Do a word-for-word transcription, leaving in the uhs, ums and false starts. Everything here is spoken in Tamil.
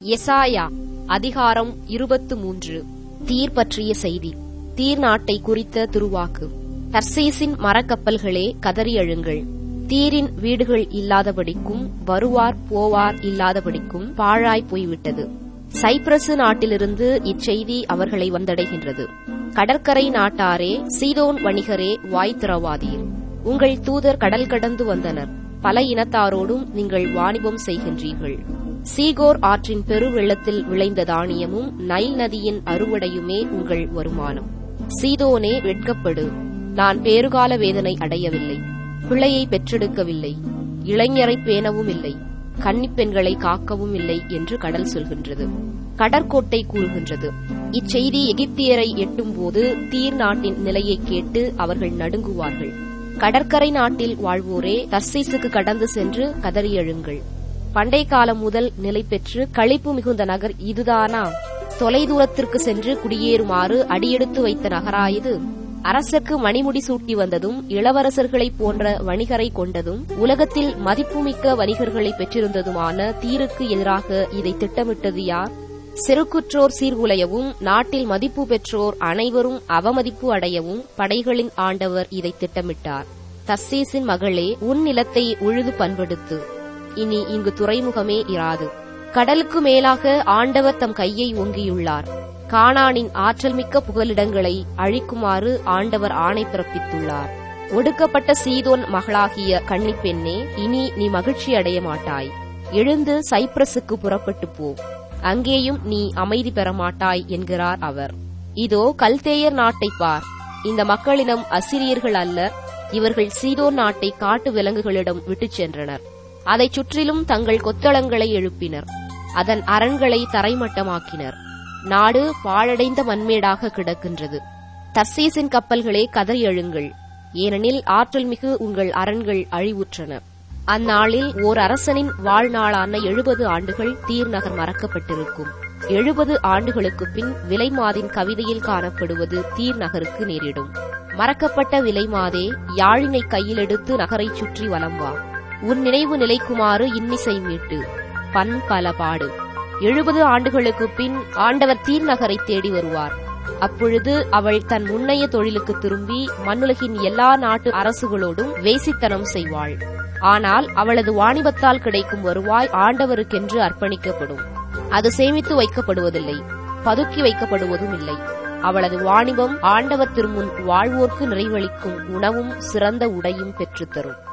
எசாயா அதிகாரம் இருபத்து மூன்று. தீர் பற்றிய செய்தி. தீர் நாட்டை குறித்த திருவாக்கு. தர்சீசின் மரக்கப்பல்களே கதறி எழுங்கள். தீரின் வீடுகள் இல்லாதபடிக்கும் வருவார் போவார் இல்லாதபடிக்கும் பாழாய் போய்விட்டது. சைப்ரசு நாட்டிலிருந்து இச்செய்தி அவர்களை வந்தடைகின்றது. கடற்கரை நாட்டாரே, சீதோன் வணிகரே, வாய் திறவாதீர். உங்கள் தூதர் கடல் கடந்து வந்தனர். பல இனத்தாரோடும் நீங்கள் வாணிபம் செய்கின்றீர்கள். சீகோர் ஆற்றின் பெரு வெள்ளத்தில் விளைந்த தானியமும் நைல் நதியின் அறுவடையுமே உங்கள் வருமானம். சீதோனே வெட்கப்படு. நான் பேறுகால வேதனை அடையவில்லை, பிள்ளையை பெற்றெடுக்கவில்லை, இளைஞரை பேணவும் இல்லை, கன்னிப் பெண்களை காக்கவும் இல்லை என்று கடல் சொல்கின்றது. கடற்கோட்டை கூறுகின்றது. இச்செய்தி எகிப்தியரை எட்டும்போது தீர் நாட்டின் நிலையை கேட்டு அவர்கள் நடுங்குவார்கள். கடற்கரை நாட்டில் வாழ்வோரே, தர்சீசுக்கு கடந்து சென்று கதறி எழுங்கள். பண்டை காலம் முதல் நிலை பெற்று களிப்பு மிகுந்த நகர் இதுதானா? தொலைதூரத்திற்கு சென்று குடியேறுமாறு அடியெடுத்து வைத்த நகராயுது? அரசர்க்கு மணிமுடி சூட்டி வந்ததும், இளவரசர்களைப் போன்ற வணிகரை கொண்டதும், உலகத்தில் மதிப்புமிக்க வணிகர்களை பெற்றிருந்ததுமான தீருக்கு எதிராக இதை திட்டமிட்டது யார்? செருக்குற்றோர் சீர்குலையவும், நாட்டில் மதிப்பு பெற்றோர் அனைவரும் அவமதிப்பு அடையவும் படைகளின் ஆண்டவர் இதை திட்டமிட்டார். தர்சீசின் மகளே, உன் நிலத்தை உழுது பண்படுத்து. இனி இங்கு துறைமுகமே இராது. கடலுக்கு மேலாக ஆண்டவர் தம் கையை ஓங்கியுள்ளார். கானானின் ஆற்றல் மிக்க புகலிடங்களை அழிக்குமாறு ஆண்டவர் ஆணை பிறப்பித்துள்ளார். ஒடுக்கப்பட்ட சீதோன் மகளாகிய கன்னிப் பெண்ணே, இனி நீ மகிழ்ச்சி அடைய மாட்டாய். எழுந்து சைப்ரசுக்கு புறப்பட்டு போ, அங்கேயும் நீ அமைதி பெற மாட்டாய் என்கிறார் அவர். இதோ கல்தேயர் நாட்டை பார். இந்த மக்களிடம் அசிரியர்கள் அல்ல, இவர்கள் சீதோன் நாட்டை காட்டு விலங்குகளிடம் விட்டுச் சென்றனர். அதைச் சுற்றிலும் தங்கள் கொத்தளங்களை எழுப்பினர், அதன் அரண்களை தரைமட்டமாக்கினர். நாடு பாழடைந்த மண்மேடாக கிடக்கின்றது. தர்சீசின் கப்பல்களே கதறி எழுங்கள், ஏனெனில் ஆற்றல் மிகு உங்கள் அரண்கள் அழிவுற்றன. அந்நாளில் ஓர் அரசனின் வாழ்நாளான எழுபது ஆண்டுகள் தீர் நகர் மறக்கப்பட்டிருக்கும். எழுபது ஆண்டுகளுக்கு பின் விலைமாதின் கவிதையில் காணப்படுவது தீர் நகருக்கு நேரிடும். மறக்கப்பட்ட விலைமாதே, யாழினை கையில் எடுத்து நகரைச் சுற்றி வலம் வா. உன் நினைவு நிலைக்குமாறு இன்னிசை மீட்டு பண் பல பாடு. எழுபது ஆண்டுகளுக்கு பின் ஆண்டவர் தீர் நகரை தேடி வருவார். அப்பொழுது அவள் தன் முன்னைய தொழிலுக்கு திரும்பி மண்ணுலகின் எல்லா நாட்டு அரசுகளோடும் வேசித்தனம் செய்வாள். ஆனால் அவளது வாணிபத்தால் கிடைக்கும் வருவாய் ஆண்டவருக்கென்று அர்ப்பணிக்கப்படும். அது சேமித்து வைக்கப்படுவதில்லை, பதுக்கி வைக்கப்படுவதும் இல்லை. அவளது வாணிபம் ஆண்டவர் திருமுன் வாழ்வோர்க்கு நிறைவளிக்கும் உணவும் சிறந்த உடையும் பெற்றுத்தரும்.